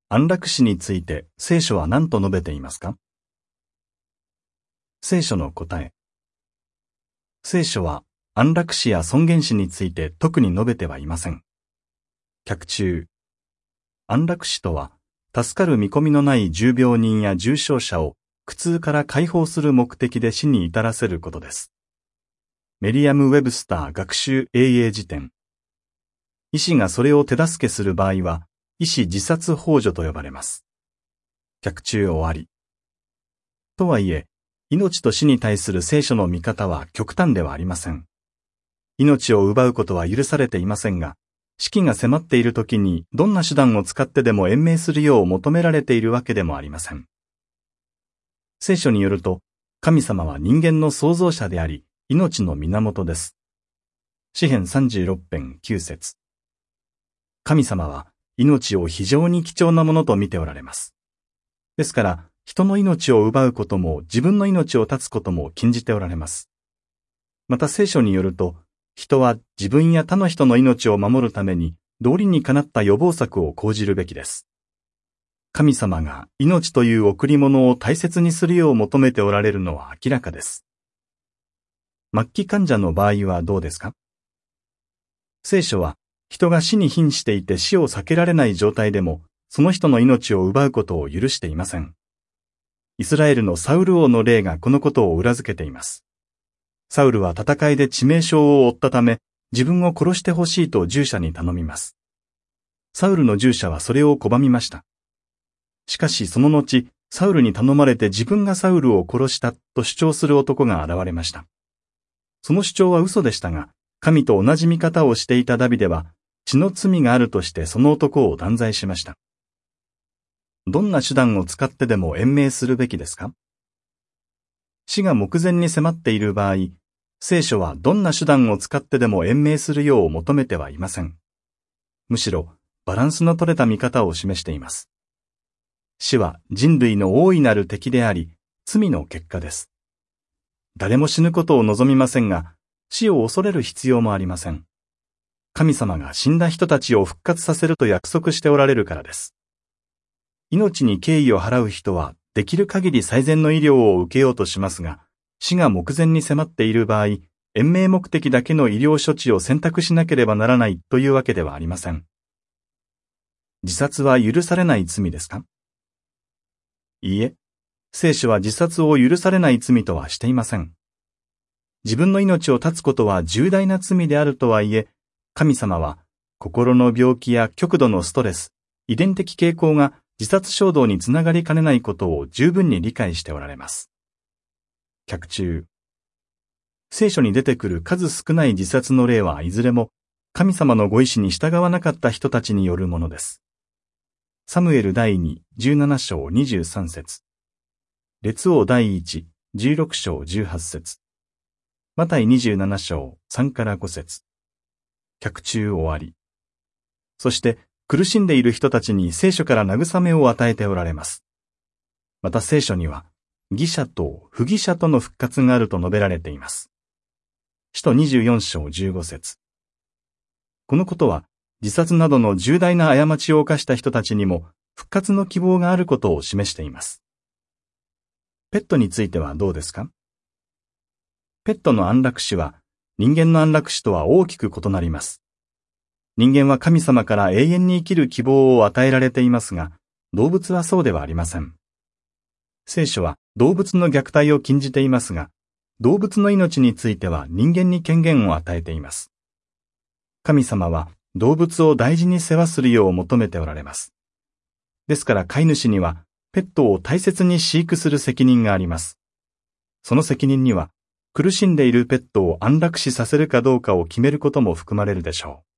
安楽死について聖書は何と述べていますか？聖書の答え。聖書は安楽死や尊厳死について特に述べてはいません。脚注。安楽死とは、助かる見込みのない重病人や重症者を苦痛から解放する目的で死に至らせることです。メリアム・ウェブスター学習英英辞典。医師がそれを手助けする場合は、医師自殺幇助と呼ばれます。脚注終わり。とはいえ、命と死に対する聖書の見方は極端ではありません。命を奪うことは許されていませんが、死期が迫っている時にどんな手段を使ってでも延命するよう求められているわけでもありません。聖書によると、神様は人間の創造者であり、命の源です。詩編36編9節。神様は命を非常に貴重なものと見ておられます。ですから、人の命を奪うことも自分の命を絶つことも禁じておられます。また聖書によると、人は自分や他の人の命を守るために道理にかなった予防策を講じるべきです。神様が命という贈り物を大切にするよう求めておられるのは明らかです。末期患者の場合はどうですか？聖書は人が死に瀕していて死を避けられない状態でも、その人の命を奪うことを許していません。イスラエルのサウル王の例がこのことを裏付けています。サウルは戦いで致命傷を負ったため、自分を殺してほしいと従者に頼みます。サウルの従者はそれを拒みました。しかしその後、サウルに頼まれて自分がサウルを殺したと主張する男が現れました。その主張は嘘でしたが、神と同じ見方をしていたダビデは、血の罪があるとしてその男を断罪しました。どんな手段を使ってでも延命するべきですか？死が目前に迫っている場合、聖書はどんな手段を使ってでも延命するよう求めてはいません。むしろ、バランスの取れた見方を示しています。死は人類の大いなる敵であり、罪の結果です。誰も死ぬことを望みませんが、死を恐れる必要もありません。神様が死んだ人たちを復活させると約束しておられるからです。命に敬意を払う人は、できる限り最善の医療を受けようとしますが、死が目前に迫っている場合、延命目的だけの医療処置を選択しなければならないというわけではありません。自殺は許されない罪ですか？いいえ、聖書は自殺を許されない罪とはしていません。自分の命を絶つことは重大な罪であるとはいえ、神様は心の病気や極度のストレス、遺伝的傾向が自殺衝動につながりかねないことを十分に理解しておられます。脚注。聖書に出てくる数少ない自殺の例はいずれも神様のご意志に従わなかった人たちによるものです。サムエル第2、17章23節。列王第1、16章18節。マタイ27章3から5節。脚注終わり。そして苦しんでいる人たちに聖書から慰めを与えておられます。また聖書には、義者と不義者との復活があると述べられています。使徒24章15節。このことは、自殺などの重大な過ちを犯した人たちにも復活の希望があることを示しています。ペットについてはどうですか？ペットの安楽死は、人間の安楽死とは大きく異なります。人間は神様から永遠に生きる希望を与えられていますが、動物はそうではありません。聖書は動物の虐待を禁じていますが、動物の命については人間に権限を与えています。神様は動物を大事に世話するよう求めておられます。ですから飼い主にはペットを大切に飼育する責任があります。その責任には苦しんでいるペットを安楽死させるかどうかを決めることも含まれるでしょう。